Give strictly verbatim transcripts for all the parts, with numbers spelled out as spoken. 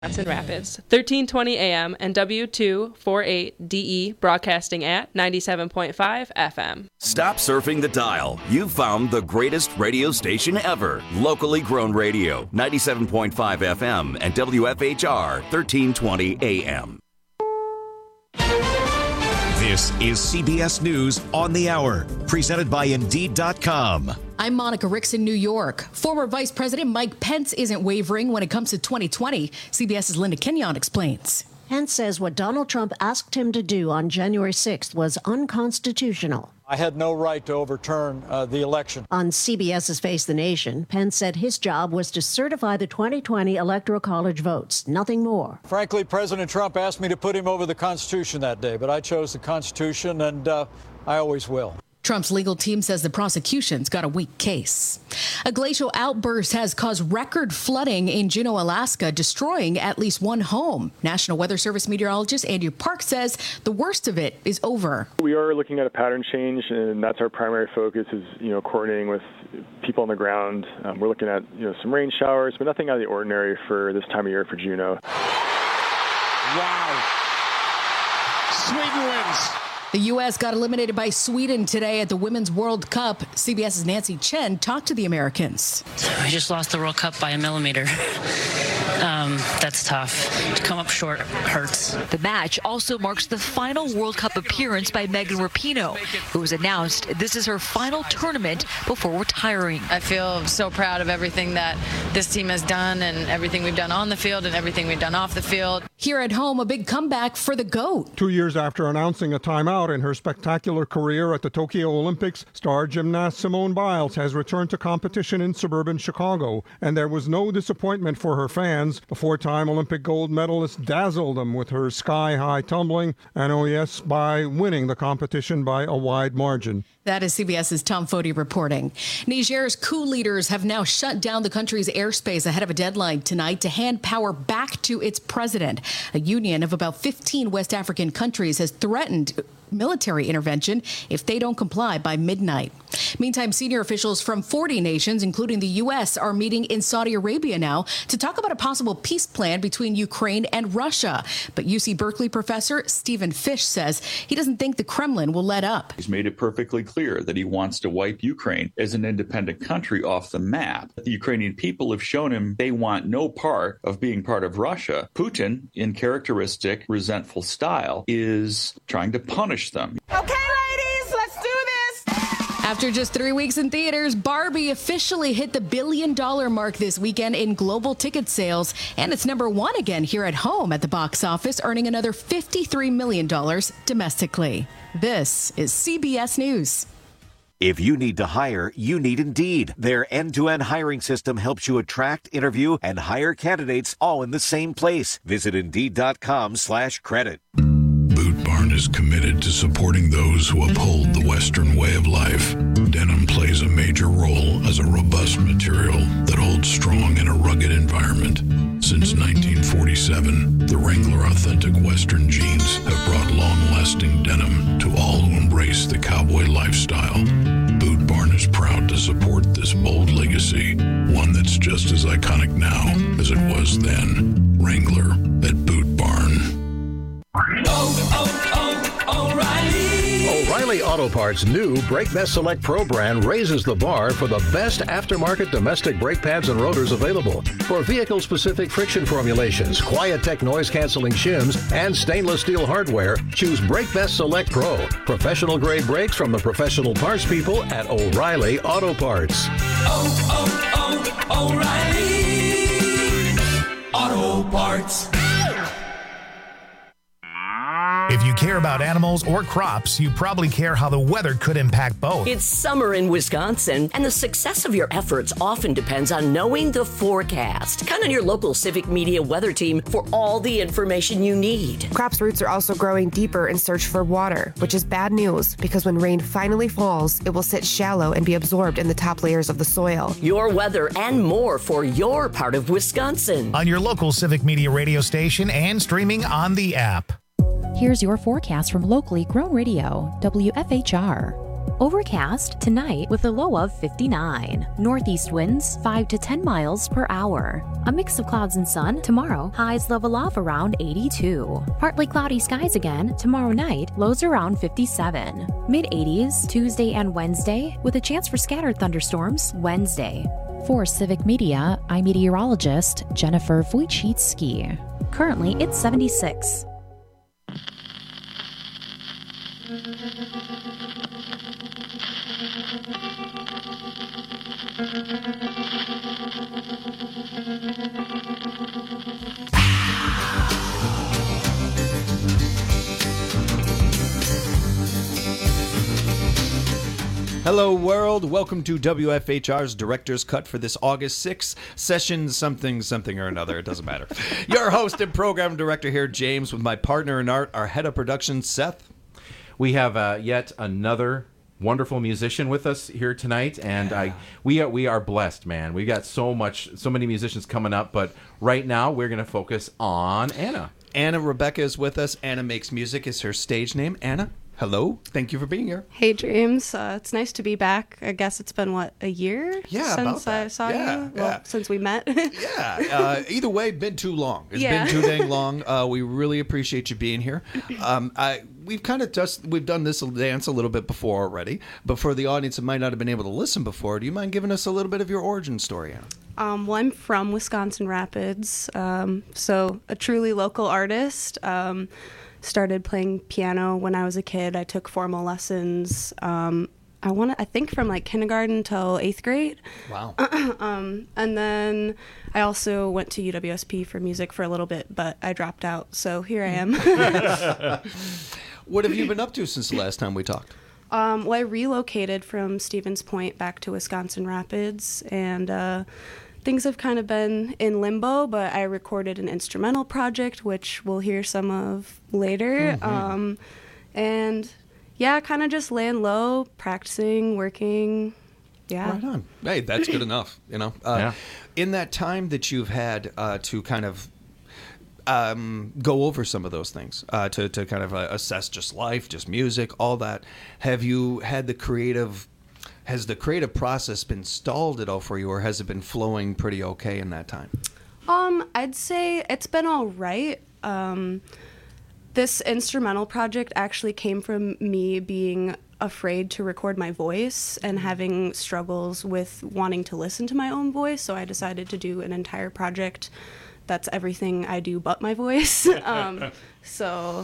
Johnson Rapids, thirteen twenty A M and W two forty-eight D E broadcasting at ninety-seven point five F M. Stop surfing the dial. You've found the greatest radio station ever. Locally grown radio, ninety-seven point five F M and W F H R, thirteen twenty A M. This is C B S News on the Hour, presented by Indeed dot com. I'm Monica Ricks in New York. Former Vice President Mike Pence isn't wavering when it comes to twenty twenty. CBS's Linda Kenyon explains. Pence says what Donald Trump asked him to do on January sixth was unconstitutional. I had no right to overturn uh, the election. On CBS's Face the Nation, Pence said his job was to certify the twenty twenty Electoral College votes, nothing more. Frankly, President Trump asked me to put him over the Constitution that day, but I chose the Constitution, and uh, I always will. Trump's legal team says the prosecution's got a weak case. A glacial outburst has caused record flooding in Juneau, Alaska, destroying at least one home. National Weather Service meteorologist Andrew Park says the worst of it is over. We are looking at a pattern change, and that's our primary focus is, you know, coordinating with people on the ground. Um, we're looking at, you know, some rain showers, but nothing out of the ordinary for this time of year for Juneau. Wow. Sweden wins. The U S got eliminated by Sweden today at the Women's World Cup. CBS's Nancy Chen talked to the Americans. We just lost the World Cup by a millimeter. Um, that's tough. To come up short hurts. The match also marks the final World Cup appearance by Megan Rapinoe, who was announced this is her final tournament before retiring. I feel so proud of everything that this team has done and everything we've done on the field and everything we've done off the field. Here at home, a big comeback for the GOAT. Two years after announcing a timeout in her spectacular career at the Tokyo Olympics, star gymnast Simone Biles has returned to competition in suburban Chicago, and there was no disappointment for her fans. The four-time Olympic gold medalist dazzled them with her sky-high tumbling, and oh yes, by winning the competition by a wide margin. That is CBS's Tom Foti reporting. Niger's coup leaders have now shut down the country's airspace ahead of a deadline tonight to hand power back to its president. A union of about fifteen West African countries has threatened military intervention if they don't comply by midnight. Meantime, senior officials from forty nations, including the U S, are meeting in Saudi Arabia now to talk about a possible peace plan between Ukraine and Russia. But U C Berkeley professor Stephen Fish says he doesn't think the Kremlin will let up. He's made it perfectly clear that he wants to wipe Ukraine as an independent country off the map. The Ukrainian people have shown him they want no part of being part of Russia. Putin, in characteristic resentful style, is trying to punish them. Okay, ladies, let's do this. After just three weeks in theaters, Barbie officially hit the billion dollar mark this weekend in global ticket sales, and it's number one again here at home at the box office, earning another fifty-three million dollars domestically. This is C B S News. If you need to hire, you need Indeed. Their end-to-end hiring system helps you attract, interview, and hire candidates all in the same place. Visit Indeed.com slash credit. Boot Barn is committed to supporting those who uphold the Western way of life. Denim plays a major role as a robust material that holds strong in a rugged environment. Since nineteen forty-seven, the Wrangler Authentic Western jeans have brought long-lasting denim to all who embrace the cowboy lifestyle. Boot Barn is proud to support this bold legacy, one that's just as iconic now as it was then. Wrangler at Boot Barn. Oh, oh, oh, O'Reilly. O'Reilly Auto Parts' new Brake Best Select Pro brand raises the bar for the best aftermarket domestic brake pads and rotors available. For vehicle-specific friction formulations, Quiet-Tech noise-canceling shims, and stainless steel hardware, choose Brake Best Select Pro. Professional-grade brakes from the professional parts people at O'Reilly Auto Parts. Oh, oh, oh, O'Reilly Auto Parts. If you care about animals or crops, you probably care how the weather could impact both. It's summer in Wisconsin, and the success of your efforts often depends on knowing the forecast. Count on your local Civic Media weather team for all the information you need. Crops' roots are also growing deeper in search for water, which is bad news because when rain finally falls, it will sit shallow and be absorbed in the top layers of the soil. Your weather and more for your part of Wisconsin. On your local Civic Media radio station and streaming on the app. Here's your forecast from locally grown radio, W F H R. Overcast tonight with a low of fifty-nine. Northeast winds five to ten miles per hour. A mix of clouds and sun tomorrow. Highs level off around eighty-two. Partly cloudy skies again tomorrow night. Lows around fifty-seven. Mid eighties Tuesday and Wednesday with a chance for scattered thunderstorms Wednesday. For Civic Media, I'm meteorologist Jennifer Wojcicki. Currently, it's seventy-six. Hello, world. Welcome to W F H R's Director's Cut for this August sixth session, something, something or another. It doesn't matter. Your host and program director here, James, with my partner in art, our head of production, Seth. We have uh, yet another wonderful musician with us here tonight, and yeah. I we are we are blessed, man. We got so much, so many musicians coming up, but right now we're going to focus on Anna. Anna Rebecca is with us. Anna Makes Music is her stage name. Anna, hello. Thank you for being here. Hey, James. Uh, it's nice to be back. I guess it's been, what, a year yeah, since I saw yeah, you? Well, yeah. since we met. yeah. Uh, either way, been too long. It's yeah. been too dang long. Uh, we really appreciate you being here. Um, I We've kind of just, we've done this dance a little bit before already, but for the audience that might not have been able to listen before, do you mind giving us a little bit of your origin story, Anna? Um, well, I'm from Wisconsin Rapids, um, so a truly local artist. Um, started playing piano when I was a kid. I took formal lessons. Um, I want I think from like kindergarten till eighth grade. Wow. um, and then I also went to U W S P for music for a little bit, but I dropped out. So here I am. What have you been up to since the last time we talked? Um, well, I relocated from Stevens Point back to Wisconsin Rapids, and uh, things have kind of been in limbo, but I recorded an instrumental project, which we'll hear some of later. Mm-hmm. Um, and yeah, kind of just laying low, practicing, working. Yeah. Right on. Hey, that's good enough, you know. Uh, yeah. In that time that you've had uh, to kind of um, go over some of those things, uh, to, to kind of uh, assess just life, just music, all that, have you had the creative... Has the creative process been stalled at all for you, or has it been flowing pretty okay in that time? Um, I'd say it's been all right. Um, this instrumental project actually came from me being afraid to record my voice and having struggles with wanting to listen to my own voice, so I decided to do an entire project that's everything I do but my voice. um, so,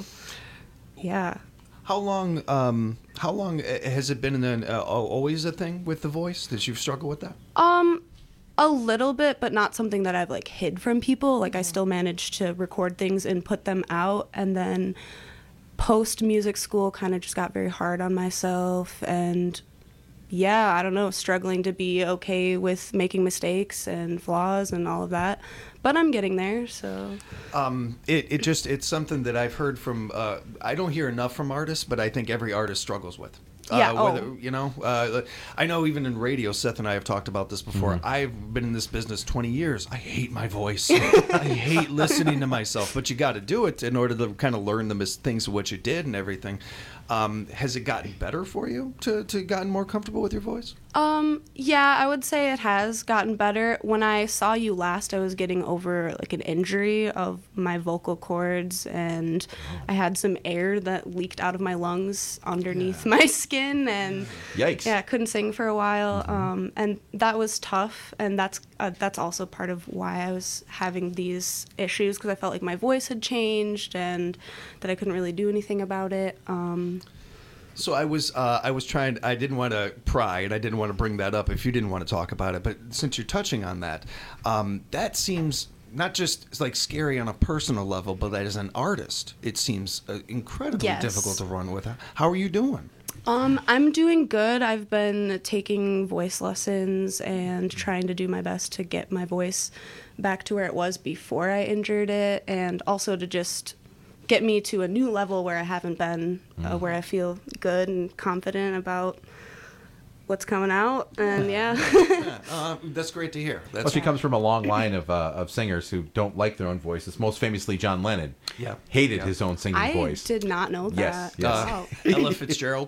yeah. How long? Um, how long has it been? An, uh, always a thing with the voice that you've struggled with that? Um, a little bit, but not something that I've like hid from people. Like I still managed to record things and put them out, and then post music school kind of just got very hard on myself, and yeah, I don't know, struggling to be okay with making mistakes and flaws and all of that. But I'm getting there, so. Um, it, it just, it's something that I've heard from, uh, I don't hear enough from artists, but I think every artist struggles with. Yeah, uh, whether, oh. You know, uh, I know even in radio, Seth and I have talked about this before. Mm-hmm. I've been in this business twenty years. I hate my voice. I hate listening to myself, but you got to do it in order to kind of learn the mis- things of what you did and everything. Um, has it gotten better for you to, to gotten more comfortable with your voice? Um, yeah, I would say it has gotten better. When I saw you last, I was getting over like an injury of my vocal cords, and I had some air that leaked out of my lungs underneath yeah. my skin, and yikes! Yeah, couldn't sing for a while, mm-hmm. um, and that was tough. And that's uh, that's also part of why I was having these issues, because I felt like my voice had changed and that I couldn't really do anything about it. Um, So I was uh, I was trying, I didn't want to pry, and I didn't want to bring that up if you didn't want to talk about it, but since you're touching on that, um, that seems not just like scary on a personal level, but as an artist, it seems uh, incredibly yes. difficult to run with. How are you doing? Um, I'm doing good. I've been taking voice lessons and trying to do my best to get my voice back to where it was before I injured it, and also to just get me to a new level where I haven't been, uh, where I feel good and confident about what's coming out. And yeah, yeah uh, that's great to hear. That's well, she comes from a long line of uh, of singers who don't like their own voices. Most famously, John Lennon. Yeah, hated yeah. his own singing I voice. I did not know that. Yes, yes. Uh, Ella Fitzgerald.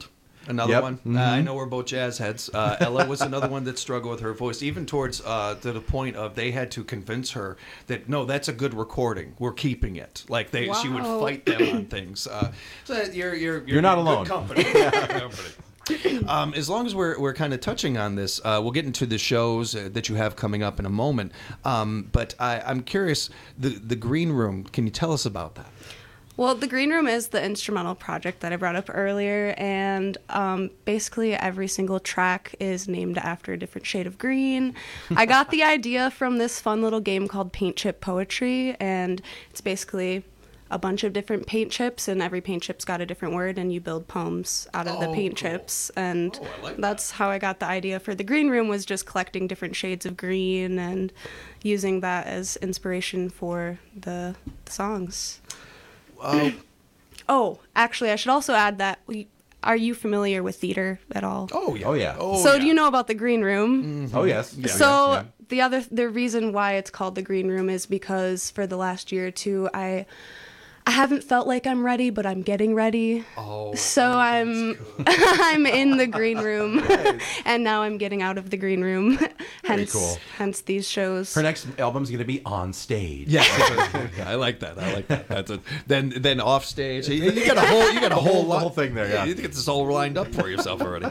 another Yep. one. Mm-hmm. Uh, I know we're both jazz heads. Uh, Ella was another one that struggled with her voice, even towards uh, to the point of they had to convince her that no, that's a good recording. We're keeping it. Like they, she would Wow. fight them on things. Uh, so you're you're you're, You're not good alone. company. Good company. Um, as long as we're we're kind of touching on this, uh, we'll get into the shows uh, that you have coming up in a moment. Um, but I, I'm curious, the the Green Room. Can you tell us about that? Well, the Green Room is the instrumental project that I brought up earlier, and um, basically every single track is named after a different shade of green. I got the idea from this fun little game called Paint Chip Poetry, and it's basically a bunch of different paint chips, and every paint chip's got a different word, and you build poems out of Oh, the paint cool. chips. And Oh, I like that's how I got the idea for the Green Room, was just collecting different shades of green and using that as inspiration for the, the songs. Uh, Oh, actually, I should also add that we. Are you familiar with theater at all? oh yeah. Oh, yeah. Oh, so yeah. do you know about the Green Room? Oh, yes. Yeah. So Yes, the other the reason why it's called the Green Room is because for the last year or two, I I haven't felt like I'm ready, but I'm getting ready. Oh, so I'm I'm in the Green Room, and now I'm getting out of the Green Room. hence, cool. hence these shows. Her next album's going to be on stage. Yeah, I like that. I like that. That's a, then then off stage, you, you got a whole you got a The whole, whole- the lot- whole thing there, yeah. You get this all lined up for yourself already.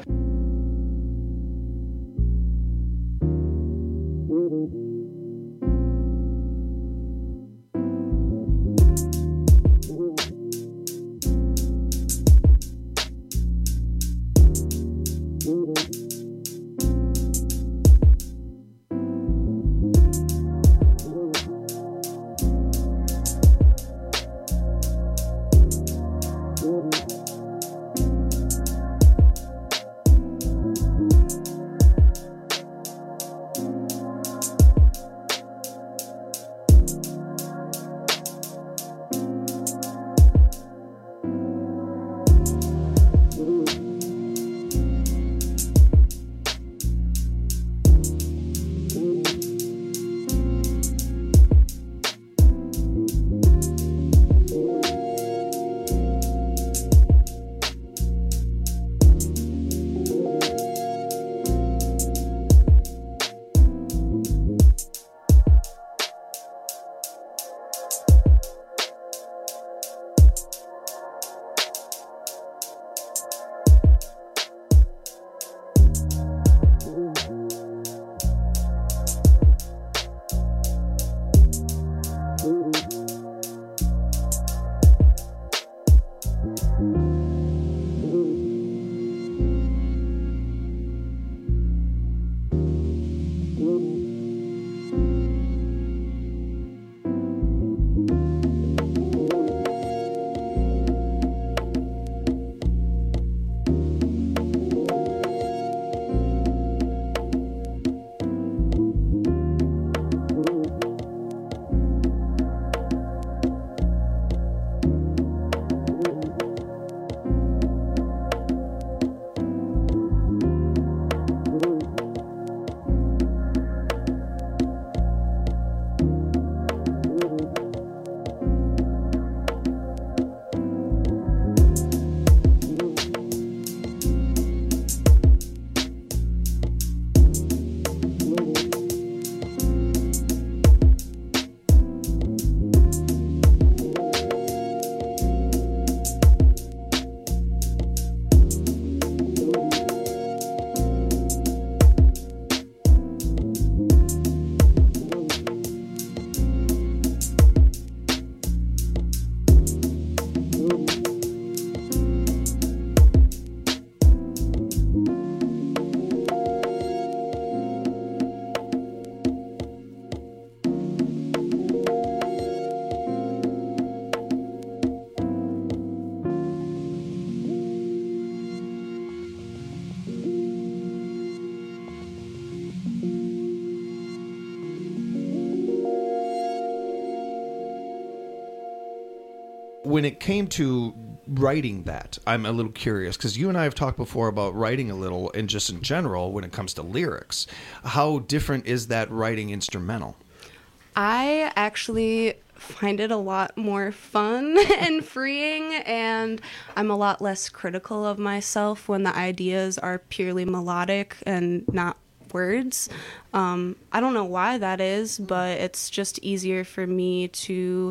when it came to writing that, I'm a little curious because you and I have talked before about writing a little and just in general when it comes to lyrics. How different is that writing instrumental? I actually find it a lot more fun and freeing, and I'm a lot less critical of myself when the ideas are purely melodic and not words. Um, I don't know why that is, but it's just easier for me to,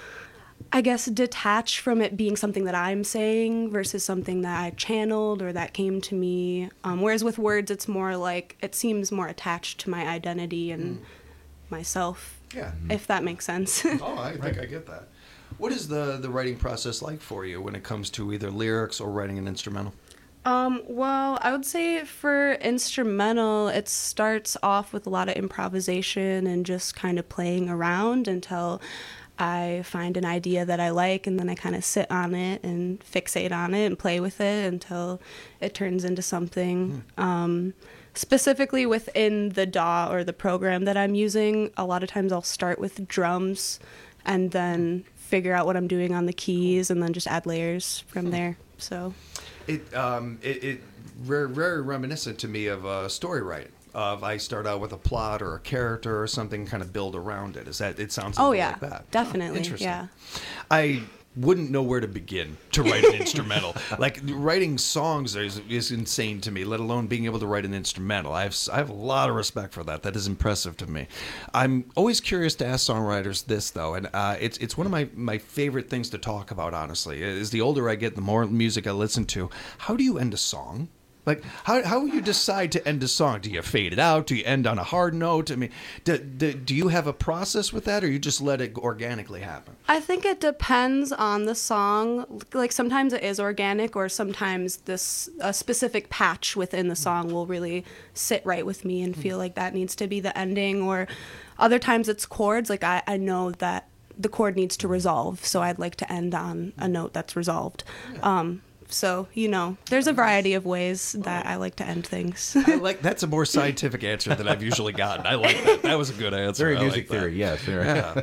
I guess, detach from it being something that I'm saying versus something that I channeled or that came to me. Um, whereas with words, it's more like, it seems more attached to my identity and mm. myself. Yeah. If that makes sense. Oh, I think right. I get that. What is the, the writing process like for you when it comes to either lyrics or writing an instrumental? Um, well, I would say for instrumental, it starts off with a lot of improvisation and just kind of playing around until I find an idea that I like, and then I kind of sit on it and fixate on it and play with it until it turns into something. Mm. Um, specifically within the D A W or the program that I'm using, a lot of times I'll start with drums and then figure out what I'm doing on the keys and then just add layers from there. So it um it, it very, very reminiscent to me of uh, story writing. Of I start out with a plot or a character or something, kind of build around it. Is that it sounds oh yeah like that? Definitely. Oh, interesting. Yeah. I wouldn't know where to begin to write an instrumental. Like writing songs is, is insane to me, let alone being able to write an instrumental. I have I have a lot of respect for that. That is impressive to me. I'm always curious to ask songwriters this though, and uh, it's it's one of my, my favorite things to talk about. Honestly, is the older I get, the more music I listen to. How do you end a song? Like, how how you decide to end a song? Do you fade it out? Do you end on a hard note? I mean, do, do, do you have a process with that, or you just let it organically happen? I think it depends on the song. Like, sometimes it is organic, or sometimes this a specific patch within the song will really sit right with me and feel like that needs to be the ending. Or other times it's chords. Like, I, I know that the chord needs to resolve, so I'd like to end on a note that's resolved. Um So, you know, there's a variety of ways that I like to end things. I like that's a more scientific answer than I've usually gotten. I like that. That was a good answer. Very I music like theory, yes. Very. Yeah.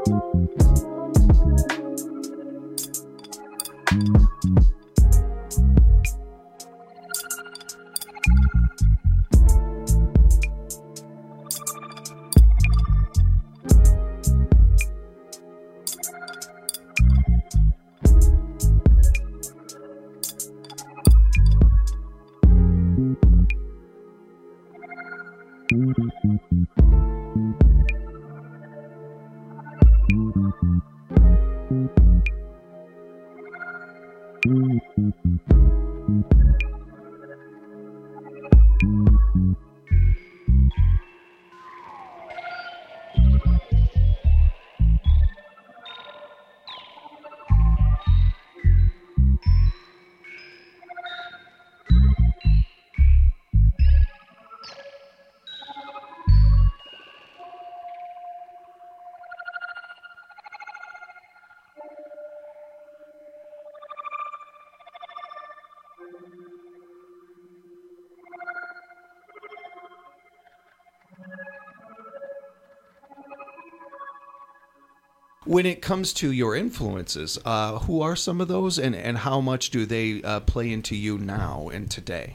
When it comes to your influences, uh, who are some of those, and, and how much do they uh, play into you now and today?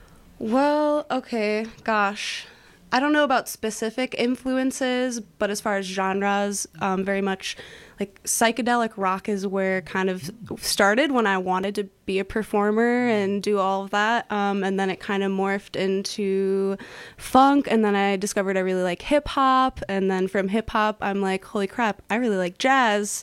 Well, okay, gosh. I don't know about specific influences, but as far as genres, um, very much like psychedelic rock is where it kind of started when I wanted to be a performer and do all of that. Um, and then it kind of morphed into funk. And then I discovered I really like hip hop. And then from hip hop, I'm like, holy crap, I really like jazz.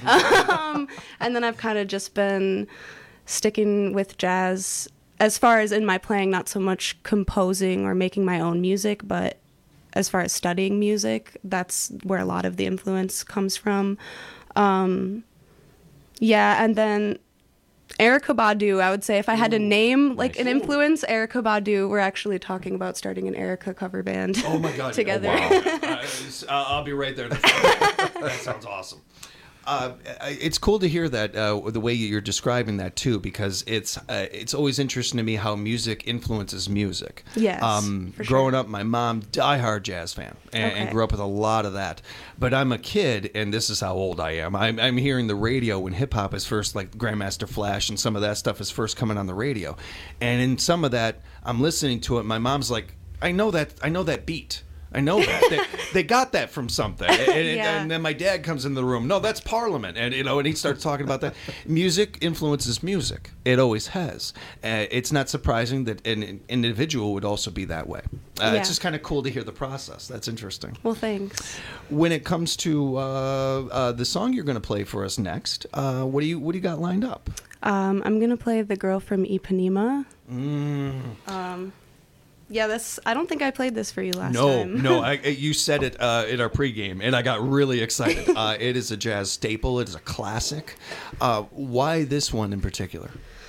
um, and then I've kind of just been sticking with jazz as far as in my playing, not so much composing or making my own music, but as far as studying music, that's where a lot of the influence comes from. Um, yeah, and then Erykah Badu, I would say if I had to name like an influence, Erykah Badu, we're actually talking about starting an Erykah cover band. Oh my God. together. Oh, wow. uh, I'll be right there. That sounds awesome. Uh, it's cool to hear that uh, the way you're describing that too, because it's uh, it's always interesting to me how music influences music. Yes, um, for growing sure. up, my mom, diehard jazz fan, and, Okay. and grew up with a lot of that. But I'm a kid, and this is how old I am. I'm, I'm hearing the radio when hip hop is first, like Grandmaster Flash, and some of that stuff is first coming on the radio. And in some of that, I'm listening to it. My mom's like, "I know that. I know that beat." I know that. They, they got that from something. And, and, Yeah. and then my dad comes in the room. No, that's Parliament. And, you know, and he starts talking about that. Music influences music. It always has. Uh, it's not surprising that an, an individual would also be that way. Uh, Yeah. It's just kind of cool to hear the process. That's interesting. Well, thanks. When it comes to uh, uh, the song you're going to play for us next, uh, what do you what do you got lined up? Um, I'm going to play The Girl from Ipanema. Mm. Um, yeah, this. I don't think I played this for you last No, time. no, I, you said it uh, in our pregame, and I got really excited. Uh, it is a jazz staple. It is a classic. Uh, why this one in particular?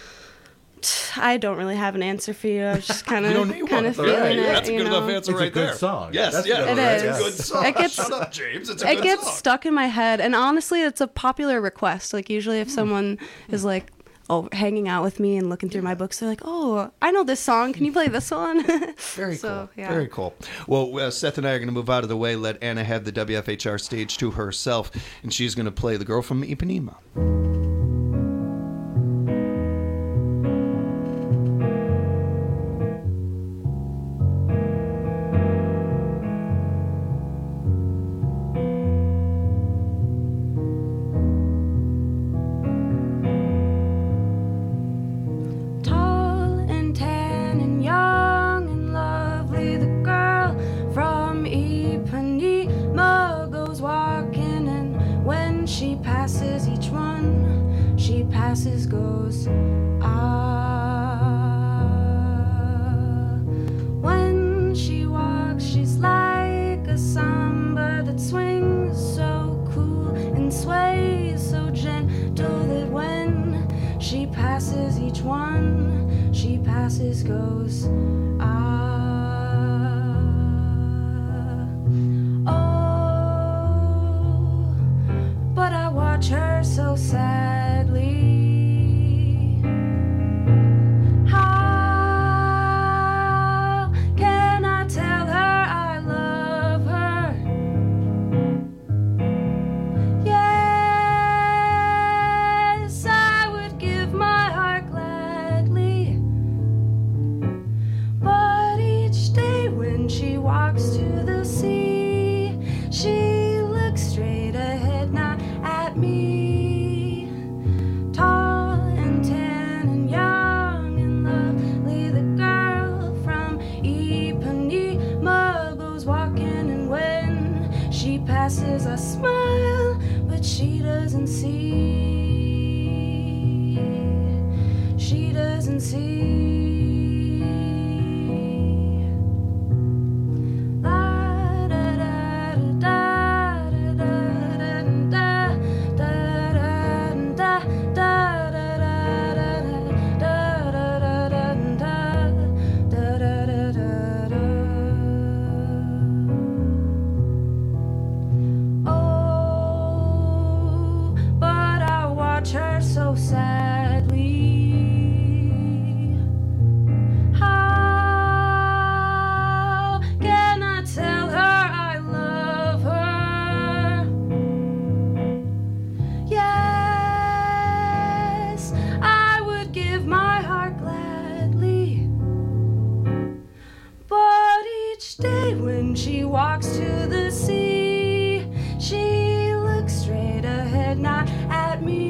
I don't really have an answer for you. I was just kind You don't of need kind one. of feeling Right. it. That's a you good know? enough answer It's a right good there. song. Yes, That's yeah, good. It it's is. a good song. It gets- Shut up, James. It's a It good gets song. stuck in my head, and honestly, it's a popular request. Like usually, if someone is like, "Oh, hanging out with me and looking through my books," they're like, "Oh, I know this song. Can you play this one?" Very so, cool. Yeah. Very cool. Well, uh, Seth and I are going to move out of the way. Let Anna have the W F H R stage to herself, and she's going to play The Girl from Ipanema. Tall and tan and young and lovely, the girl from Ipanema goes walking, and when she passes each one, she passes goes ah. When she walks, she's like a samba that swings so cool and sways so gentle that when she passes each one, she passes goes ah. Oh, but I watch her so sadly. How can I tell her I love her she passes, I smile, but she doesn't see. She doesn't see. Her so sadly. How can I tell her I love her? Yes, I would give my heart gladly. But each day when she walks to the sea, she looks straight ahead, not at me.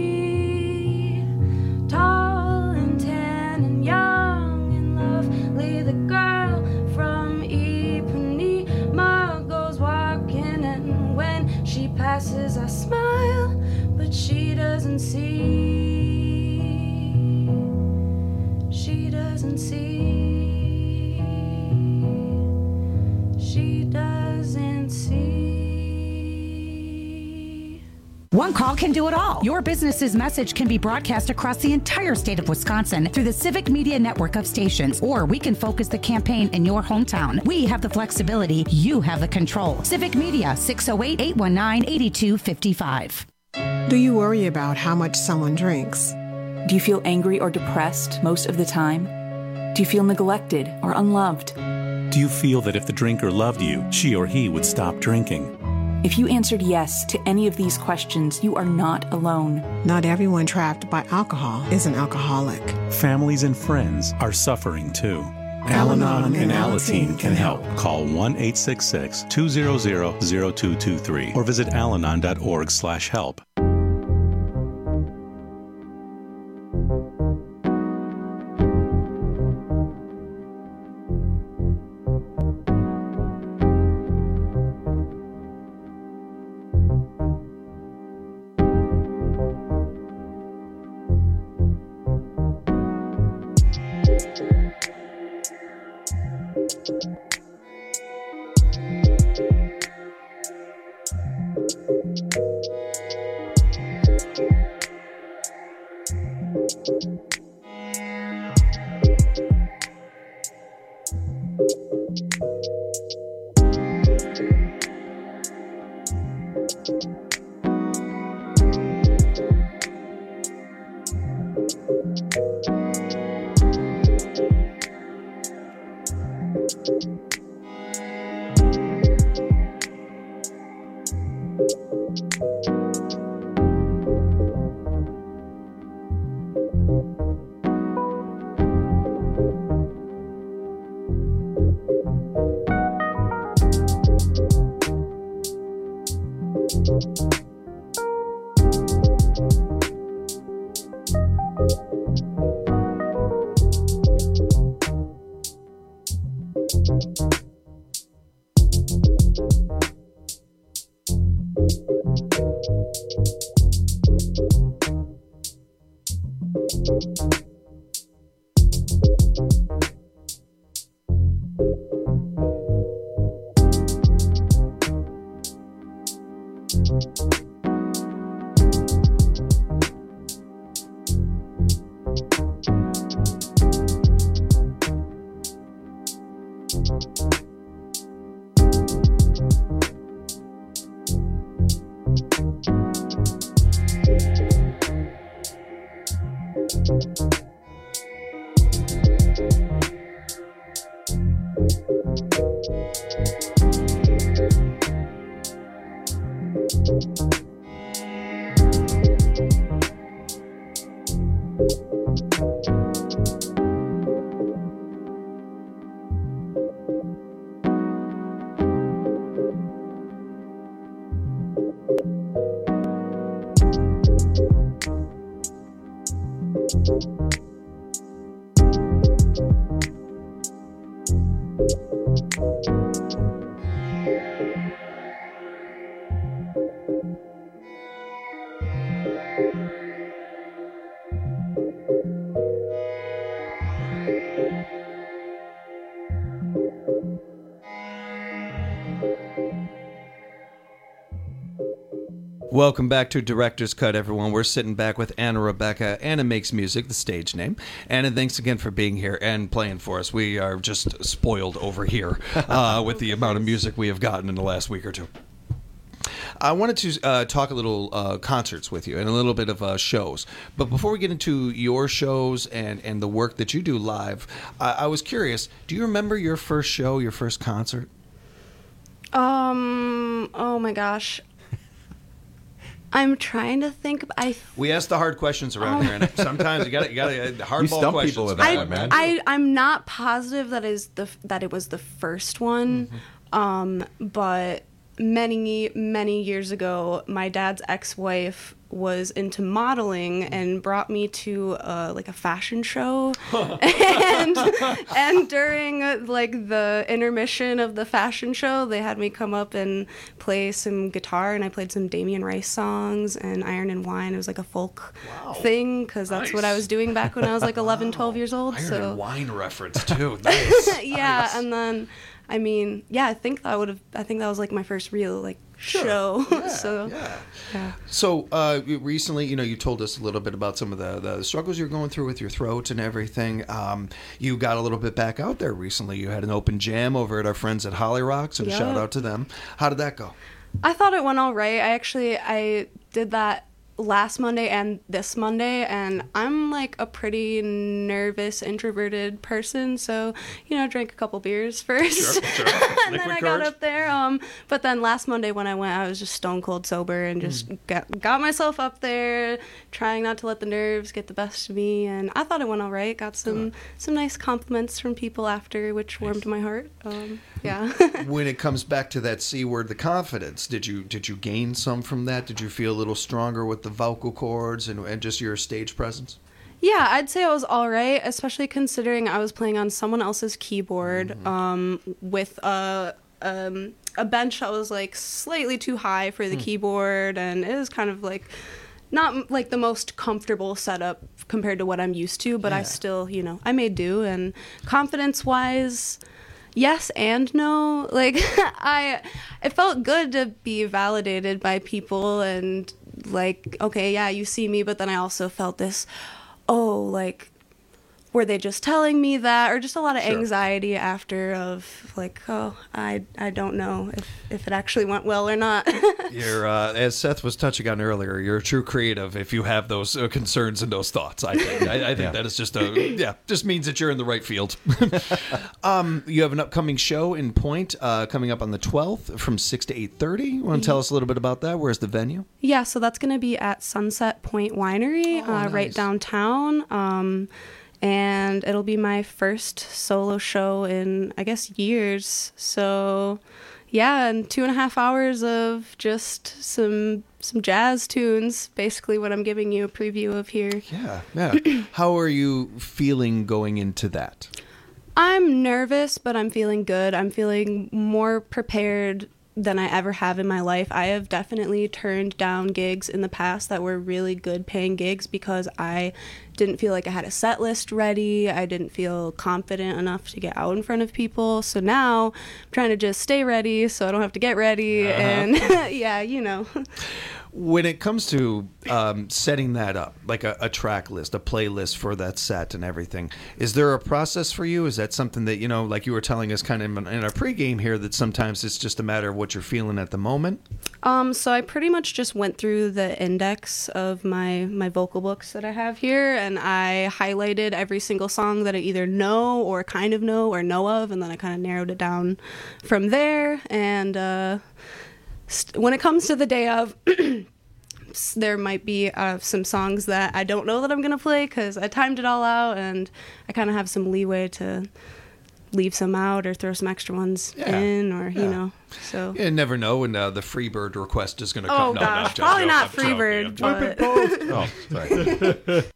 Tall and tan and young and lovely, the girl from Ipanema goes walking, and when she passes, I smile, but she doesn't see. She doesn't see. She doesn't see. One call can do it all. Your business's message can be broadcast across the entire state of Wisconsin through the Civic Media network of stations, or we can focus the campaign in your hometown. We have the flexibility. You have the control. Civic Media, six oh eight, eight one nine, eight two five five. Do you worry about how much someone drinks? Do you feel angry or depressed most of the time? Do you feel neglected or unloved? Do you feel that if the drinker loved you, she or he would stop drinking? If you answered yes to any of these questions, you are not alone. Not everyone trapped by alcohol is an alcoholic. Families and friends are suffering too. Al-Anon and Alateen can help. Call one eight six six, two zero zero, zero two two three or visit alanon dot org slash help. Welcome back to Director's Cut, everyone. We're sitting back with Anna Rebecca. Anna Makes Music, the stage name. Anna, thanks again for being here and playing for us. We are just spoiled over here uh, with the amount of music we have gotten in the last week or two. I wanted to uh, talk a little uh, concerts with you and a little bit of uh, shows. But before we get into your shows and, and the work that you do live, I, I was curious, do you remember your first show, your first concert? Um, oh my gosh. I'm trying to think. I we ask the hard questions around oh. here, and sometimes you got to, you got to hardball you stump questions. people with that I, one, man. I I'm not positive that is the that it was the first one, mm-hmm. um, but many many years ago, my dad's ex-wife was into modeling and brought me to uh, like a fashion show, and and during like the intermission of the fashion show, they had me come up and play some guitar, and I played some Damien Rice songs and Iron and Wine. It was like a folk wow. thing because that's nice. What I was doing back when I was like eleven, twelve years old. Iron so and Wine reference too. Nice. yeah, nice. And then I mean, yeah, I think that would have. I think that was like my first real like sure. show. Yeah, so yeah. yeah. So uh, recently, you know, you told us a little bit about some of the, the struggles you're going through with your throat and everything. Um, you got a little bit back out there recently. You had an open jam over at our friends at Holly Rocks, and yeah. a shout out to them. How did that go? I thought it went all right. I actually I did that last Monday and this Monday, and I'm like a pretty nervous, introverted person, so you know, I drank a couple beers first, sure, sure. and Liquid then I courage. got up there. Um, but then last Monday when I went, I was just stone cold sober and just mm. got got myself up there, trying not to let the nerves get the best of me, and I thought it went all right. Got some Good. some nice compliments from people after, which warmed my heart. Um, yeah. When it comes back to that C word, the confidence, did you did you gain some from that? Did you feel a little stronger with the vocal cords and, and just your stage presence? Yeah, I'd say I was all right, especially considering I was playing on someone else's keyboard mm-hmm. um, with a, um, a bench that was like slightly too high for the mm. keyboard, and it was kind of like not like the most comfortable setup compared to what I'm used to, but yeah. I still, you know, I made do. And confidence-wise, yes and no. Like, I, it felt good to be validated by people and like, okay, yeah, you see me, but then I also felt this, oh, like, were they just telling me that, or just a lot of sure. anxiety after of like, oh, I I don't know if, if it actually went well or not. You're, uh, as Seth was touching on earlier, you're a true creative if you have those uh, concerns and those thoughts. I think I, I think yeah. that is just a yeah, just means that you're in the right field. um, you have an upcoming show in Point uh, coming up on the twelfth from six to eight thirty. You want to tell us a little bit about that? Where's the venue? Yeah, so that's going to be at Sunset Point Winery, oh, uh, nice. right downtown. Um, And it'll be my first solo show in, I guess, years. So, yeah, and two and a half hours of just some some jazz tunes, basically what I'm giving you a preview of here. Yeah, yeah. How are you feeling going into that? I'm nervous, but I'm feeling good. I'm feeling more prepared than I ever have in my life. I have definitely turned down gigs in the past that were really good paying gigs because I didn't feel like I had a set list ready. I didn't feel confident enough to get out in front of people. So now I'm trying to just stay ready so I don't have to get ready. Uh-huh. And yeah, you know. When it comes to um, setting that up, like a, a track list, a playlist for that set and everything, is there a process for you? Is that something that, you know, like you were telling us kind of in, in our pregame here, that sometimes it's just a matter of what you're feeling at the moment? Um, so I pretty much just went through the index of my, my vocal books that I have here, and I highlighted every single song that I either know or kind of know or know of, and then I kind of narrowed it down from there. And uh, st- when it comes to the day of, there might be uh, some songs that I don't know that I'm going to play because I timed it all out, and I kind of have some leeway to leave some out or throw some extra ones yeah. in, or, yeah. you know. So you never know when uh, the Freebird request is going to come. Oh, no, gosh. No, Probably no, not no, Freebird. No, but... oh, sorry.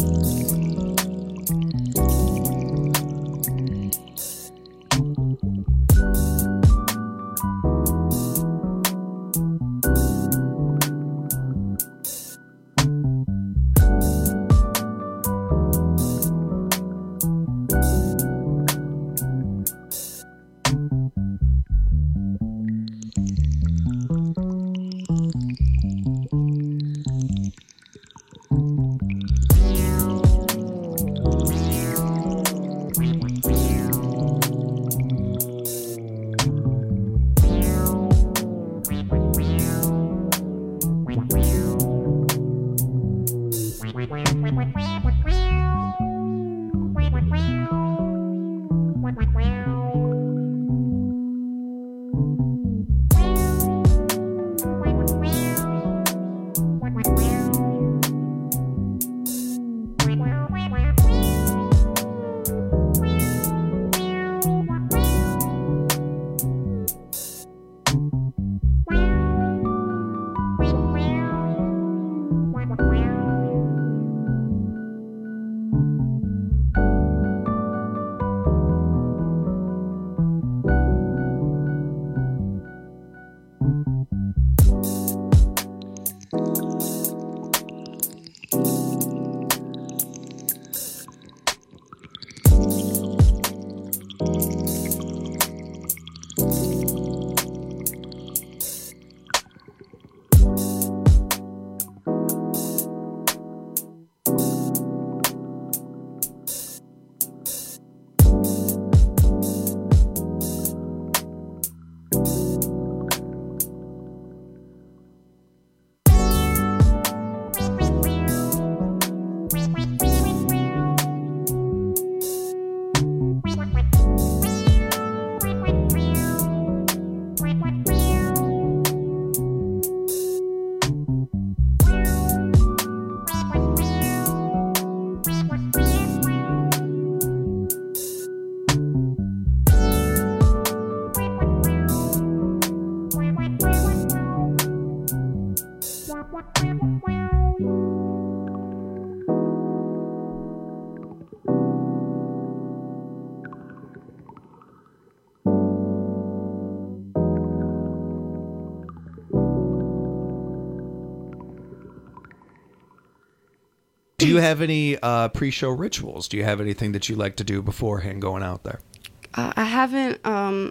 Do you have any uh, pre-show rituals? Do you have anything that you like to do beforehand going out there? Uh, I haven't. Um,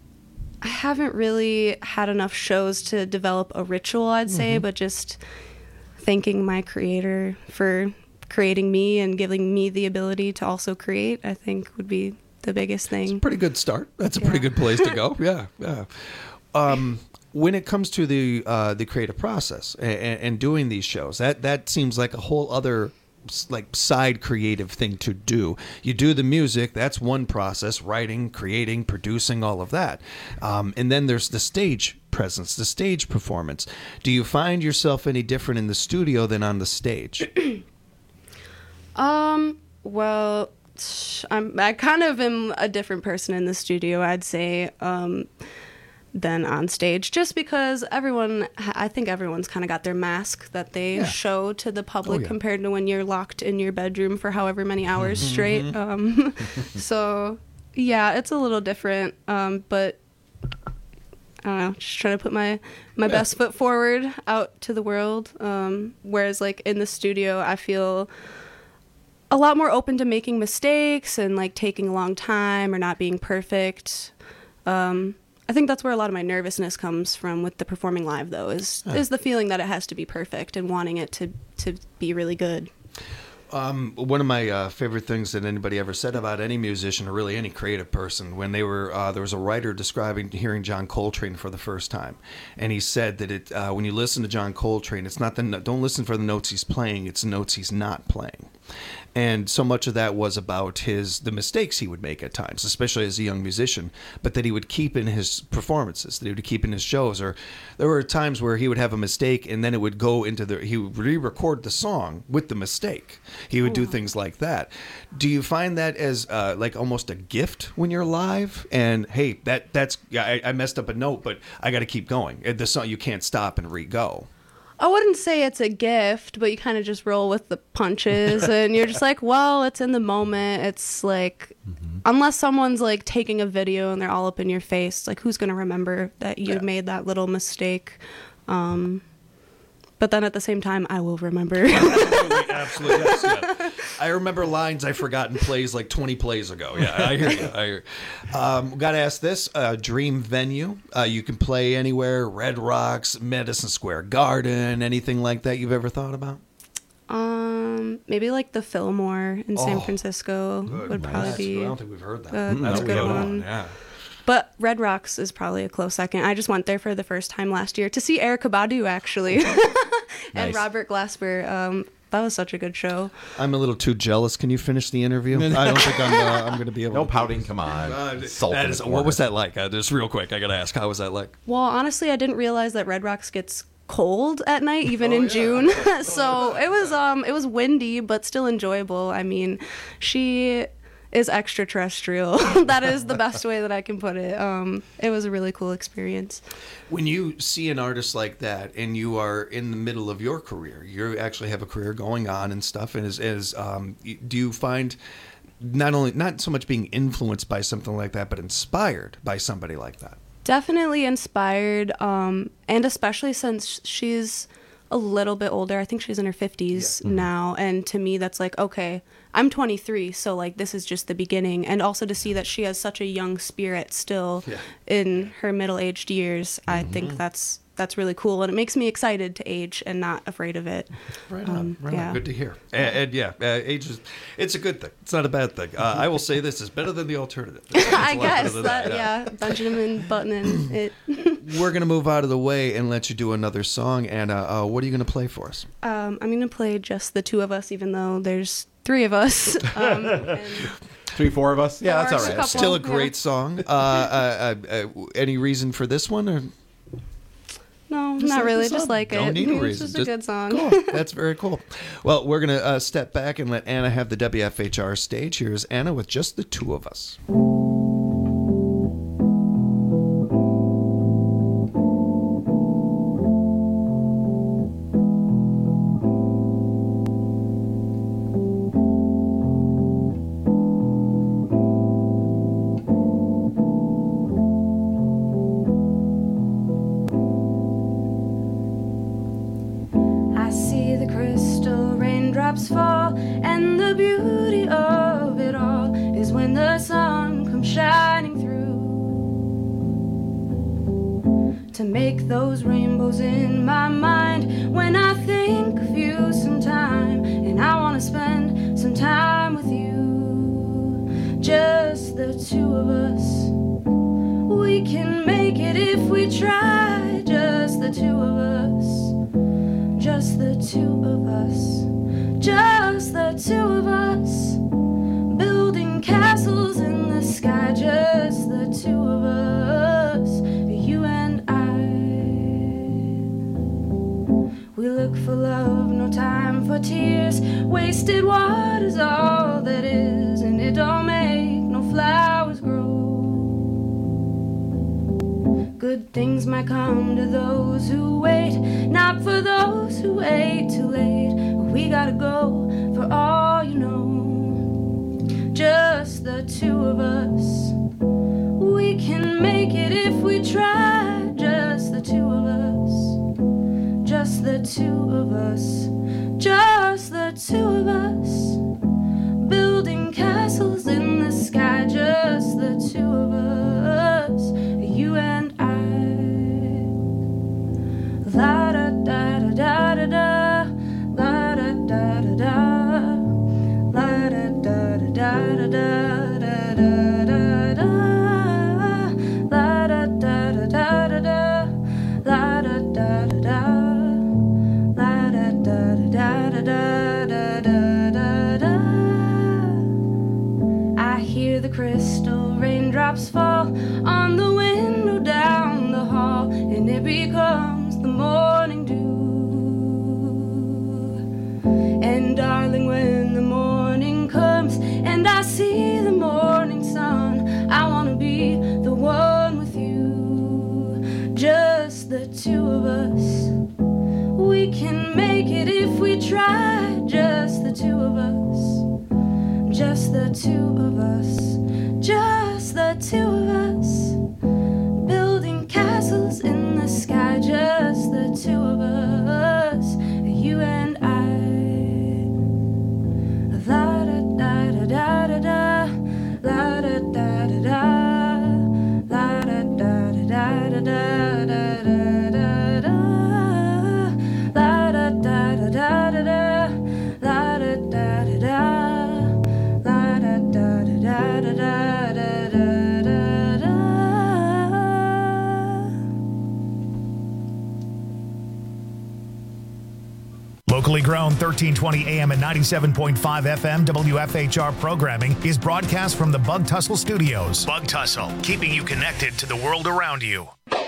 I haven't really had enough shows to develop a ritual, I'd say, Mhm. but just thanking my creator for creating me and giving me the ability to also create, I think would be the biggest thing. Pretty good start. That's a pretty good place to go. Yeah, yeah. Um, when it comes to the uh, the creative process and, and doing these shows, that that seems like a whole other like side creative thing to do. You do the music, that's one process, writing, creating, producing, all of that. Um, and then there's the stage presence, the stage performance. Do you find yourself any different in the studio than on the stage? Um, well, I'm, I kind of am a different person in the studio, I'd say, um, than on stage, just because everyone, I think everyone's kind of got their mask that they Yeah. show to the public Oh, yeah. compared to when you're locked in your bedroom for however many hours straight. Um, so, yeah, it's a little different, um, but I don't know, just trying to put my, my Yeah. best foot forward out to the world. Um, whereas, like, in the studio, I feel a lot more open to making mistakes and like taking a long time or not being perfect. Um, I think that's where a lot of my nervousness comes from with the performing live, though, is Huh. is the feeling that it has to be perfect and wanting it to, to be really good. Um, one of my uh, favorite things that anybody ever said about any musician or really any creative person, when they were uh, there was a writer describing hearing John Coltrane for the first time, and he said that it uh, when you listen to John Coltrane, it's not the no- don't listen for the notes he's playing, it's the notes he's not playing. And so much of that was about his the mistakes he would make at times, especially as a young musician, but that he would keep in his performances, that he would keep in his shows. Or there were times where he would have a mistake, and then it would go into the he would re-record the song with the mistake. He would do things like that. Do you find that as uh, like almost a gift when you're live? And hey, that that's yeah, I, I messed up a note, but I got to keep going. The song you can't stop and re-go. I wouldn't say it's a gift, but you kind of just roll with the punches and you're just like, well, it's in the moment. It's like, mm-hmm. unless someone's like taking a video and they're all up in your face, like who's going to remember that you yeah. made that little mistake? Um, but then at the same time, I will remember. Absolutely, absolutely. Yes, yeah. I remember lines I forgot in plays like twenty plays ago. Yeah, I hear you. I hear you. Um, got to ask this. Uh, dream venue. Uh, you can play anywhere. Red Rocks, Madison Square Garden, anything like that you've ever thought about? Um, maybe like the Fillmore in San Oh, Francisco good. would Nice. probably be. I don't think we've heard that. Uh, Mm, that's a no, good we one. haven't. Yeah. But Red Rocks is probably a close second. I just went there for the first time last year to see Erykah Badu, actually, and Nice. Robert Glasper. Um, that was such a good show. I'm a little too jealous. Can you finish the interview? I don't think I'm. Uh, I'm going to be able. No to pouting. Come on. Uh, Salt that in is, the what water. was that like? Uh, just real quick, I got to ask. How was that like? Well, honestly, I didn't realize that Red Rocks gets cold at night, even Oh, in yeah. June. So it was um it was windy, but still enjoyable. I mean, she is extraterrestrial. That is the best way that I can put it. Um, it was a really cool experience. When you see an artist like that, and you are in the middle of your career, you actually have a career going on and stuff. And is is um, do you find not only not so much being influenced by something like that, but inspired by somebody like that? Definitely inspired, um, and especially since she's a little bit older. I think she's in her fifties Yeah. Mhm. now, and to me that's like, okay, I'm twenty-three, so like this is just the beginning. And also to see that she has such a young spirit still Yeah. in her middle-aged years, I think that's that's really cool, and it makes me excited to age and not afraid of it. Right on. Um, Right yeah. on. Good to hear. And, and yeah, uh, age is it's a good thing. It's not a bad thing. Uh, I will say this is better than the alternative. It's, it's a I lot guess better than that, yeah. yeah, Benjamin Button it. We're gonna move out of the way and let you do another song. And uh, uh, what are you gonna play for us? Um, I'm gonna play just the two of us, even though there's three of us. Um, and Three, four of us. Yeah, Or that's a all right. couple. Still a yeah. great song. Uh, uh, uh, uh, any reason for this one? Or no, Just not like really. the Just song. like Don't it. need a It's reason. just a Just- good song. Cool. That's very cool. Well, we're gonna uh, step back and let Anna have the W F H R stage. Here's Anna with just the two of us. I see the crystal raindrops fall, and the beauty of it all is when the sun comes shining through to make those rainbows in my mind. When I think of you sometime, and I want to spend some time with you, just the two of us. We can make it if we try, just the two of us. Just the two of us, just the two of us, building castles in the sky, just the two of us, you and I. We look for love, no time for tears, wasted water's all that is, and it don't make no flowers grow. Good things might come to those who wait, not for those who wait too late. But we gotta go for all you know. Just the two of us. We can make it if we try. Just the two of us. Just the two of us. Just the two of us. Building castles in the sky. Just the two of us. You and I. La da da da da da, la da da da da, la da da da da da da da da, la da da da da da, la da da da da, la da da da da da da da da. I hear the crystal raindrops fall on the window down the hall, and it becomes the morning dew. And darling, when the morning comes and I see the morning sun, I wanna be the one with you. Just the two of us. We Locally grown thirteen twenty A M and ninety-seven point five F M W F H R programming is broadcast from the Bug Tussle Studios. Bug Tussle, keeping you connected to the world around you.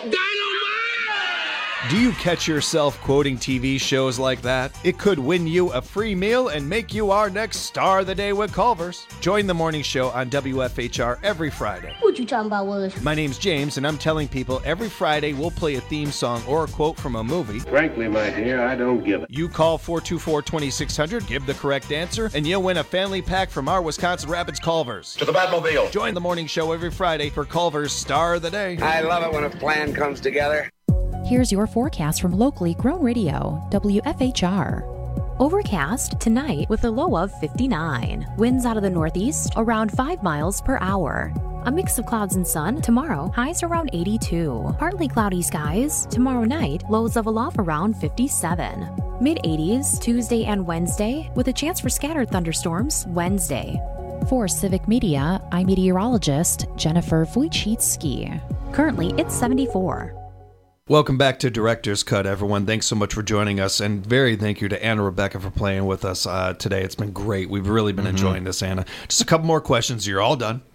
Do you catch yourself quoting T V shows like that? It could win you a free meal and make you our next star of the day with Culver's. Join the morning show on W F H R every Friday. What you talking about, was? My name's James, and I'm telling people every Friday we'll play a theme song or a quote from a movie. Frankly, my dear, I don't give it. You call four two four, two six zero zero, give the correct answer, and you'll win a family pack from our Wisconsin Rapids Culver's. To the Batmobile. Join the morning show every Friday for Culver's Star of the Day. I love it when a plan comes together. Here's your forecast from locally grown radio, W F H R. Overcast tonight with a low of fifty-nine. Winds out of the northeast around five miles per hour. A mix of clouds and sun tomorrow, highs around eighty-two. Partly cloudy skies tomorrow night, lows level off around fifty-seven. Mid eighties Tuesday and Wednesday with a chance for scattered thunderstorms Wednesday. For Civic Media, I'm meteorologist Jennifer Wojcicki. Currently, it's seventy-four. Welcome back to Director's Cut, everyone. Thanks so much for joining us, and very thank you to Anna Rebecca for playing with us uh, today. It's been great. We've really been mm-hmm. enjoying this, Anna. Just a couple more questions. You're all done.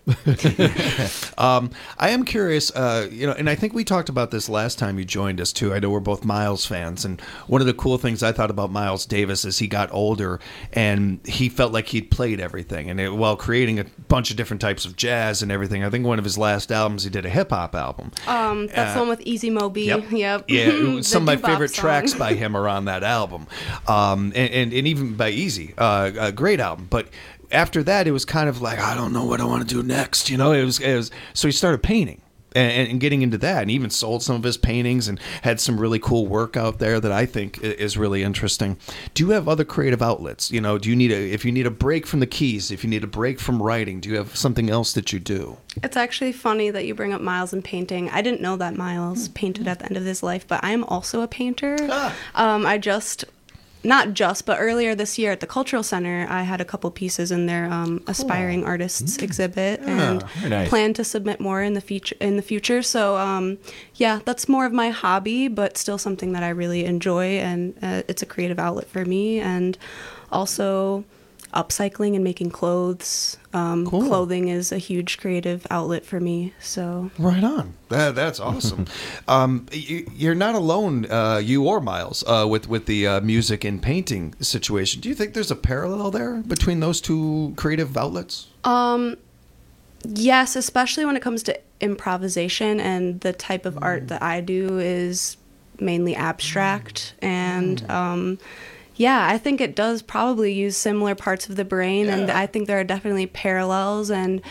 um, I am curious, uh, you know, and I think we talked about this last time you joined us too. I know we're both Miles fans, and one of the cool things I thought about Miles Davis is he got older and he felt like he'd played everything, and it, while creating a bunch of different types of jazz and everything. I think one of his last albums he did a hip hop album. Um, that's uh, the one with Easy Moby. Yep. yep. Yeah, some of my favorite song. tracks by him are on that album, um, and, and and even by Easy, uh, a great album, but. After that, it was kind of like, I don't know what I want to do next. You know, it was, it was so he started painting and, and getting into that, and even sold some of his paintings and had some really cool work out there that I think is really interesting. Do you have other creative outlets? You know, do you need a, if you need a break from the keys, if you need a break from writing, do you have something else that you do? It's actually funny that you bring up Miles and painting. I didn't know that Miles painted at the end of his life, but I am also a painter. Ah. Um, I just... Not just, but earlier this year at the Cultural Center, I had a couple pieces in their um, cool. Aspiring Artists mm. exhibit, yeah, and nice. plan to submit more in the future. In the future, so um, yeah, that's more of my hobby, but still something that I really enjoy, and uh, it's a creative outlet for me. And also, upcycling and making clothes. Um, cool. Clothing is a huge creative outlet for me. So right on. That, that's awesome. um, you, you're not alone, uh, you or Miles, uh, with with the uh, music and painting situation. Do you think there's a parallel there between those two creative outlets? Um, yes, especially when it comes to improvisation, and the type of mm. art that I do is mainly abstract mm. and. Mm. Um, Yeah, I think it does probably use similar parts of the brain, yeah. and I think there are definitely parallels. And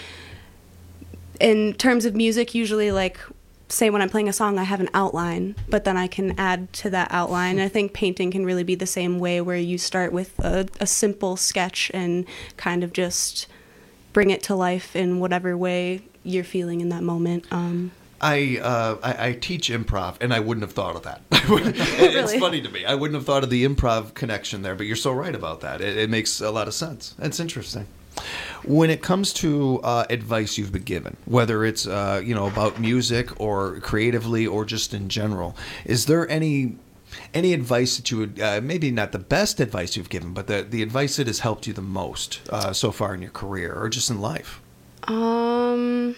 in terms of music, usually, like, say when I'm playing a song, I have an outline, but then I can add to that outline. And I think painting can really be the same way, where you start with a, a simple sketch and kind of just bring it to life in whatever way you're feeling in that moment. Um, I, uh, I I teach improv, and I wouldn't have thought of that. It's really? funny to me. I wouldn't have thought of the improv connection there, but you're so right about that. It, it makes a lot of sense. It's interesting. When it comes to uh, advice you've been given, whether it's uh, you know about music or creatively or just in general, is there any any advice that you would uh, maybe not the best advice you've given, but the the advice that has helped you the most uh, so far in your career or just in life? Um.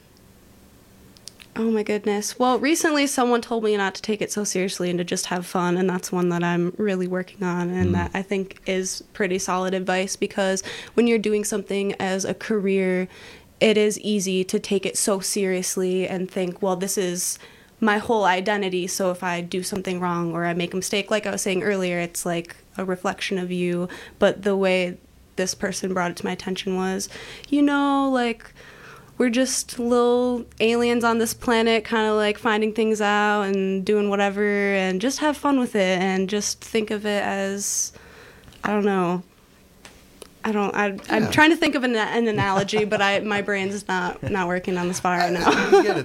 Oh my goodness. Well, recently someone told me not to take it so seriously and to just have fun, and that's one that I'm really working on, and mm. that I think is pretty solid advice, because when you're doing something as a career, it is easy to take it so seriously and think, well, this is my whole identity, so if I do something wrong or I make a mistake, like I was saying earlier, it's like a reflection of you. But the way this person brought it to my attention was, you know, like, we're just little aliens on this planet, kind of like finding things out and doing whatever, and just have fun with it, and just think of it as, I don't know. I don't. I, yeah. I'm trying to think of an, an analogy, but I my brain's not not working on the spot right now. I, I get it though.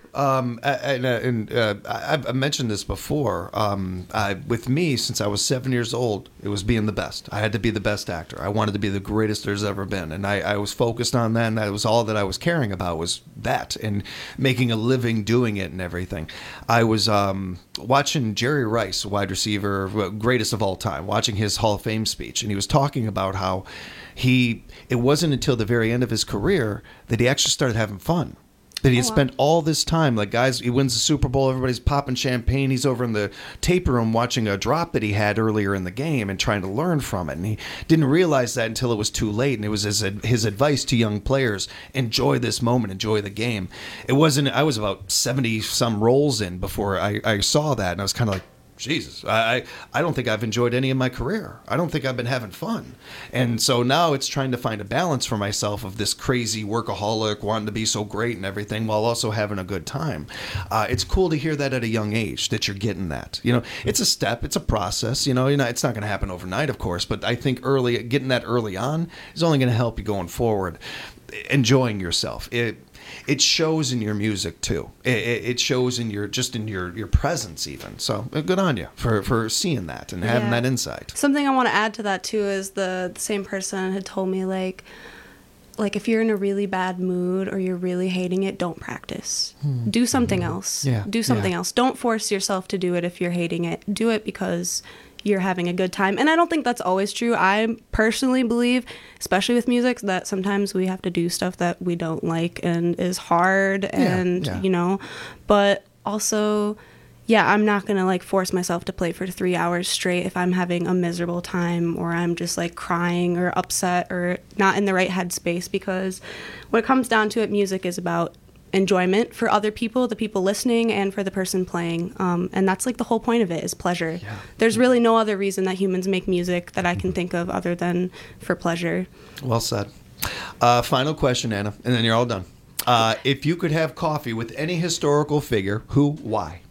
Um, and and uh, I've I mentioned this before. Um, I, with me, since I was seven years old, it was being the best. I had to be the best actor. I wanted to be the greatest there's ever been, and I, I was focused on that. And that was all that I was caring about was that, and making a living doing it and everything. I was um, watching Jerry Rice, wide receiver, greatest of all time, watching his Hall of Fame speech, and he was talking about how he. It wasn't until the very end of his career that he actually started having fun. That he had Oh, wow. spent all this time, like guys, he wins the Super Bowl, everybody's popping champagne. He's over in the tape room watching a drop that he had earlier in the game and trying to learn from it. And he didn't realize that until it was too late. And it was his, his advice to young players: enjoy this moment, enjoy the game. It wasn't, I was about seventy some rolls in before I, I saw that. And I was kind of like, Jesus, I, I I don't think I've enjoyed any of my career. I don't think I've been having fun. And so now it's trying to find a balance for myself of this crazy workaholic, wanting to be so great and everything, while also having a good time. Uh, it's cool to hear that at a young age, that you're getting that. You know, it's a step, it's a process. You know, you know it's not going to happen overnight, of course, but I think early, getting that early on is only going to help you going forward. Enjoying yourself. It it shows in your music too. It, it shows in your just in your, your presence even. So good on you for, for seeing that and having Yeah. that insight. Something I want to add to that too is the, the same person had told me like like if you're in a really bad mood or you're really hating it, don't practice. Hmm. Do something else. Yeah, Do something yeah. else. Don't force yourself to do it if you're hating it. Do it because you're having a good time. And I don't think that's always true. I personally believe, especially with music, that sometimes we have to do stuff that we don't like and is hard and, yeah. you know, but also, yeah, I'm not going to like force myself to play for three hours straight if I'm having a miserable time or I'm just like crying or upset or not in the right headspace, because when it comes down to it, music is about enjoyment for other people, the people listening, and for the person playing. Um, and that's like the whole point of it is pleasure. Yeah. There's really no other reason that humans make music that I can think of other than for pleasure. Well said. Uh, final question, Anna, and then you're all done. Uh, if you could have coffee with any historical figure, who, why?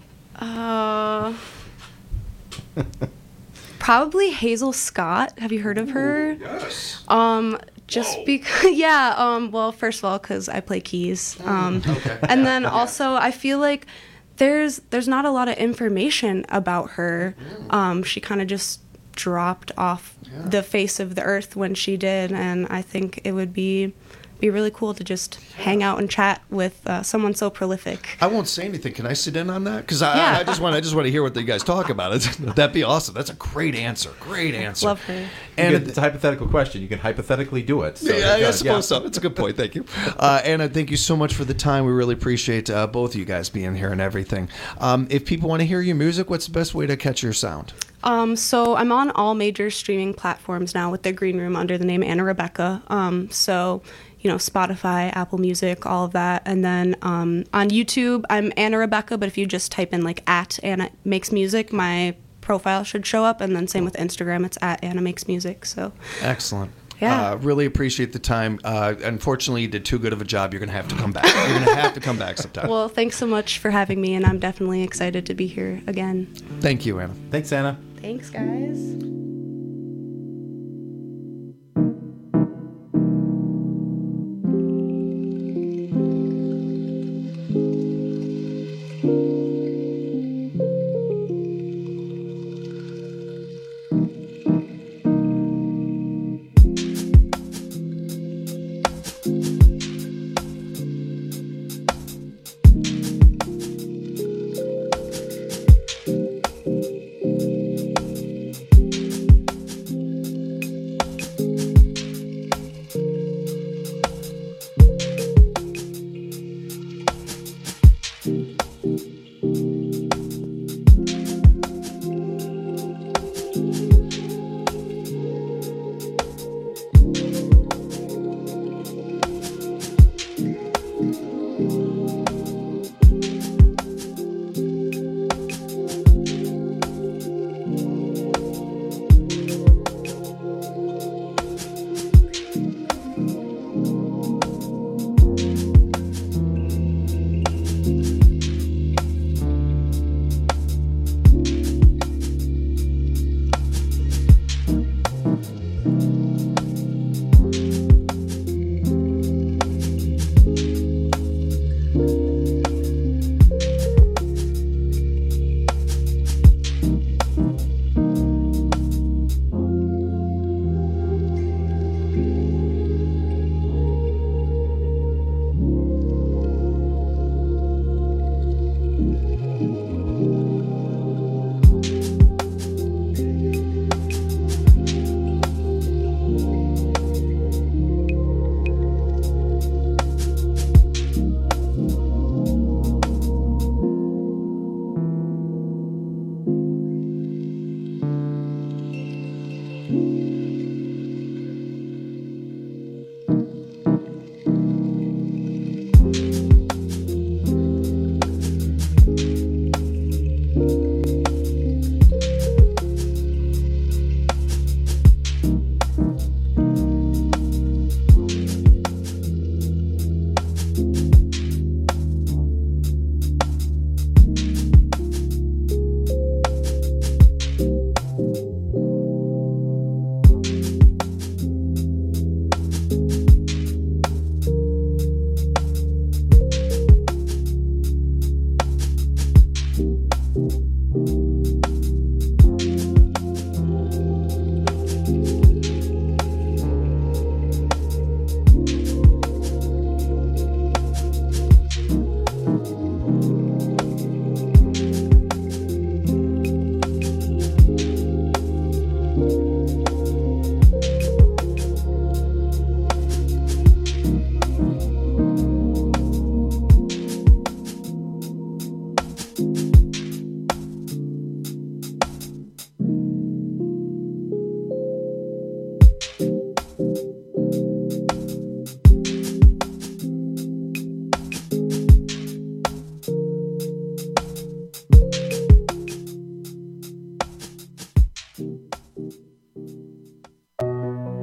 Uh, probably Hazel Scott. Have you heard of her? Yes. Um, just because, yeah. Um, well, first of all, because I play keys. Um, Okay. and then also, I feel like there's there's not a lot of information about her. Um, she kind of just dropped off the face of the earth when she did, and I think it would be be really cool to just hang out and chat with uh, someone so prolific. I won't say anything. Can I sit in on that? Because I, Yeah. I just want I just want to hear what you guys talk about. It. That'd be awesome. That's a great answer. Great answer. Love her. And And it's a hypothetical question. You can hypothetically do it. So yeah, I yeah, suppose so. That's a good point. Thank you. Uh, Anna, thank you so much for the time. We really appreciate uh, both of you guys being here and everything. Um, if people want to hear your music, what's the best way to catch your sound? Um, so I'm on all major streaming platforms now with the Green Room under the name Anna Rebecca. Um, so, you know, Spotify, Apple Music, all of that. And then um, on YouTube, I'm Anna Rebecca, but if you just type in like at Anna Makes Music, my profile should show up. And then same with Instagram, it's at Anna Makes Music. So Excellent. Yeah. Uh, really appreciate the time. Uh, unfortunately, you did too good of a job. You're going to have to come back. You're going to have to come back sometime. well, thanks so much for having me, and I'm definitely excited to be here again. Thank you, Anna. Thanks, Anna. Thanks, guys.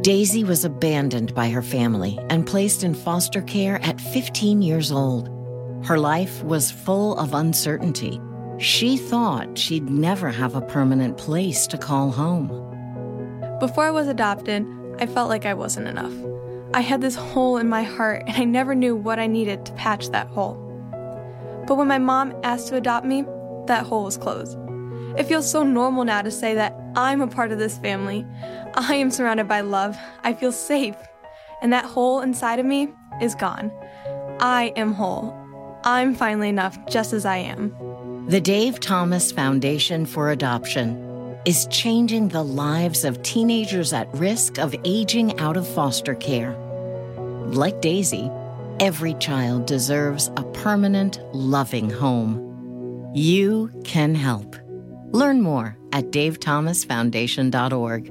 Daisy was abandoned by her family and placed in foster care at fifteen years old. Her life was full of uncertainty. She thought she'd never have a permanent place to call home. Before I was adopted, I felt like I wasn't enough. I had this hole in my heart, and I never knew what I needed to patch that hole. But when my mom asked to adopt me, that hole was closed. It feels so normal now to say that I'm a part of this family. I am surrounded by love. I feel safe. And that hole inside of me is gone. I am whole. I'm finally enough just as I am. The Dave Thomas Foundation for Adoption is changing the lives of teenagers at risk of aging out of foster care. Like Daisy, every child deserves a permanent, loving home. You can help. Learn more at dave thomas foundation dot org.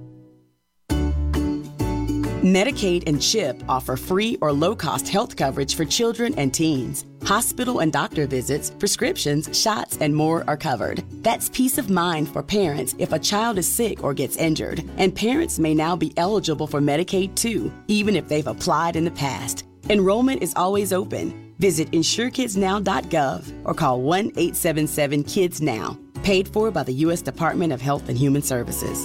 Medicaid and CHIP offer free or low-cost health coverage for children and teens. Hospital and doctor visits, prescriptions, shots, and more are covered. That's peace of mind for parents if a child is sick or gets injured. And parents may now be eligible for Medicaid too, even if they've applied in the past. Enrollment is always open. Visit insure kids now dot gov or call one eight seven seven kids now. Paid for by the U S Department of Health and Human Services.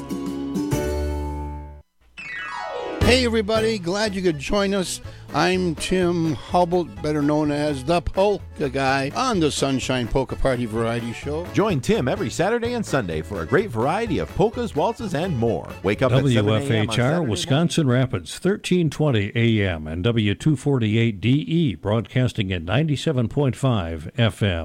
Hey everybody, glad you could join us. I'm Tim Hubble, better known as the Polka Guy, on the Sunshine Polka Party Variety Show. Join Tim every Saturday and Sunday for a great variety of polkas, waltzes, and more. Wake up at seven W F H R Wisconsin Rapids, thirteen twenty A M and W two forty-eight D E, broadcasting at ninety-seven point five F M.